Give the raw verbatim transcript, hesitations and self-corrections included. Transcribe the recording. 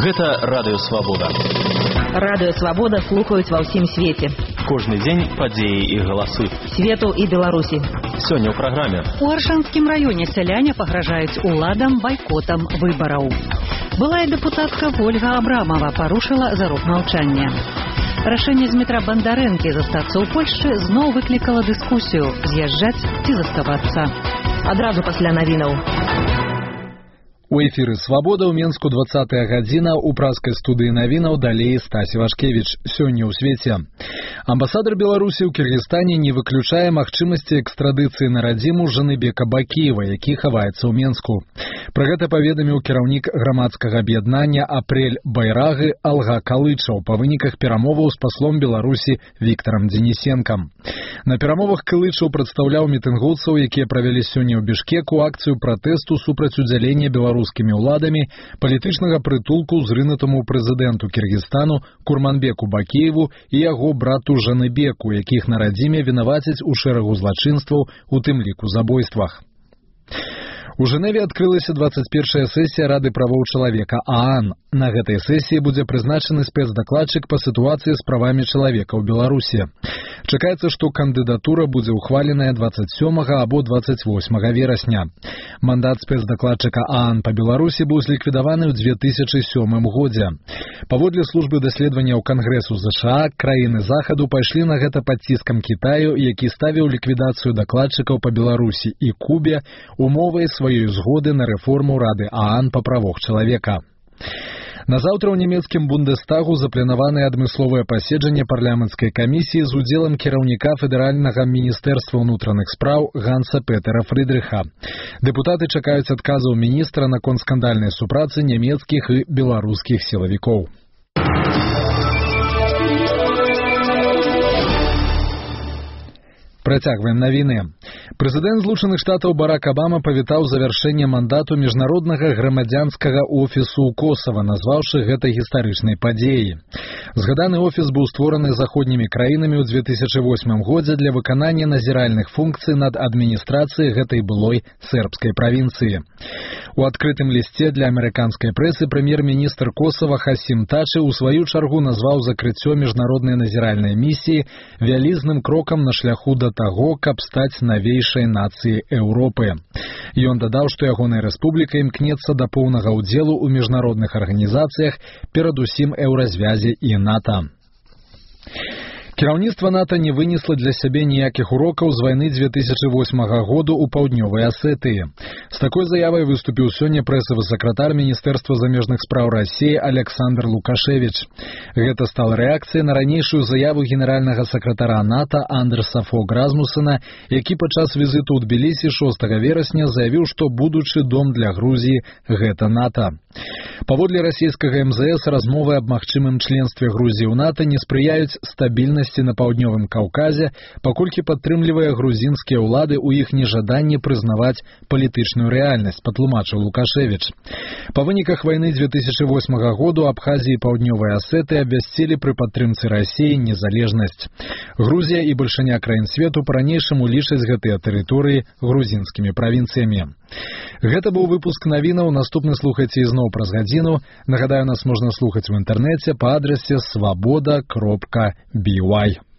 Гэта Радыё Свабода. Радыё Свабода слухаюць ва ўсім свеце. Кожны дзень падзеі і галасы. Свету і Беларусі. Сёння ў праграме. У Аршанскім раёне сяляне пагражаюць уладам байкотам выбараў. Былая дэпутатка Ольга Абрамова парушыла зарок маўчання. Рашэнне з метра Бандарэнкі застацца ў Польшчы зноў выклікала дыскусію, з'язджаць ці заставацца. Адразу пасля навінаў. У эфіры «Свабода» ў Менску двадцатая гадзіна, у праскай студыі навінаў далей Стась Івашкевіч. Сёння ў свеце. Амбасадар Беларусі ў Кіргізстане не выключае магчымасці экстрадыцыі на радзіму Жаныбека Бакіева, які хаваецца ў Менску. Пра гэта паведаміў кіраўнік грамадскага аб'яднання «Апрель Байрагы» Алга Калычаў па выніках перамоваў з паслом Беларусі Віктарам Дзенісенкам. На перамовах Калычаў прадстаўляў мітынгоўцаў, якія правялі сёння ў Бішкеку акцыю пратэсту супраць удзялення беларускіх рускімі ўладамі палітычнага прытулку зрынутаму прэзідэнту Кіргізстану Курманбеку Бакіеву і яго брату Жаныбеку, якіх на радзіме вінавацяць у шэрагу злачынстваў, у тым ліку забойствах. У Жэневе адкрылася двадцать першая сесія Рады правоў чалавека ААН. На гэтай сесіі будзе прызначаны спецдакладчык па сітуацыі з правамі чалавека ў Беларусі. Чакаецца, што кандыдатура будзе ўхваленая двадцать сёмага або двадцать восьмага верасня. Мандат спецдакладчыка ААН па Беларусі быў зліквідаваны ў две тысячы сёмым годзе. Паводле службы даследаванняў Кангрэсу ЗША, краіны захаду пайшлі на гэта пад ціскам Кітаю, які ставіў ліквідацыю дакладчыкаў па Беларусі і Кубе умовай сваёй згоды на рэформу Рады ААН па правах чалавека. Назаўтра ў нямецкім Бундестагу запланаванае адмысловае паседжанне парламенцкай камісіі з удзелам кіраўніка федэральнага міністэрства ўнутраных спраў Ганса Петера Фрыдрыха. Дэпутаты чакаюць адказаў міністра наконт скандальнай супрацы нямецкіх і беларускіх сілавікоў. Працягваем навіны. Прэзідэнт Злучаных Штатаў Барак Абама павітаў завяршэнне мандату міжнароднага грамадзянскага офісу ў Косава, назваўшы гэта гістарычнай падзеяй. Згаданы офіс быў створаны заходнімі краінамі ў две тысячы восьмым годзе для выканання назіральных функцый над адміністрацыяй гэтай былой сербскай правінцыі. У адкрытым лісце для амерыканскай прэсы прэм'ер-міністр Косава Хасім Тачы ў сваю чаргу назваў закрыццё міжнароднай назіральнай місіі вялізным крокам на шляху да таго, каб стаць навейшай нацыяй Еўропы. Ён дадаў, што ягоная рэспубліка імкнецца да поўнага ўдзелу ў міжнародных арганізацыях, перадусім еўразвязе і НАТО. Кіраўніцтва НАТО не вынесла для сябе ніякіх урокаў з вайны две тысячы восьмага году ў паўднёвай Асетыі. З такой заявай выступіў сёння прэсавы сакратар Міністэрства замежных спраў Расіі Александр Лукашевіч. Гэта стала рэакцыяй на ранейшую заяву генеральнага сакратара НАТО Андерса Фог Размусена, які падчас візіту ў Тбілісі шостага верасня заявіў, што будучы дом для Грузіі – гэта НАТО. Паводле расійскага эм зэ эс, размовы аб магчымым членстве Грузіі ў НАТО не спрыяюць стабільнасці на паўднёвым Каўказе, паколькі падтрымлівае грузінскія ўлады ў іх нежаданні прызнаваць палітычную рэальнасць, патлумачыў Лукашевіч. Па выніках вайны две тысячы восьмага году Абхазія і паўднёвая Асетыя абвясцілі пры падтрымцы Расіі незалежнасць. Грузія і бальшыня краін свету па-ранейшаму лічаць гэтыя тэрыторыі грузінскімі правінцыямі. Гэта быў выпуск навінаў, наступны слухайце ізноў праз гадзіну. Нагадаю, нас можна слухаць у інтэрнэце па адрасе свабода кропка бі вай.